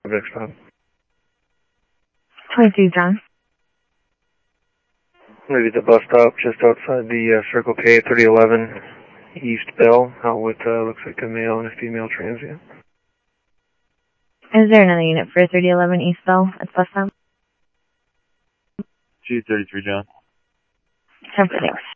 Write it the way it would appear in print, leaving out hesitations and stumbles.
next stop. 22, John. Maybe the bus stop just outside the Circle K 3011 East Bell, out with, looks like a male and a female transient. Is there another unit for 3011 East Bell at bus stop? 233, John. 10 for thanks.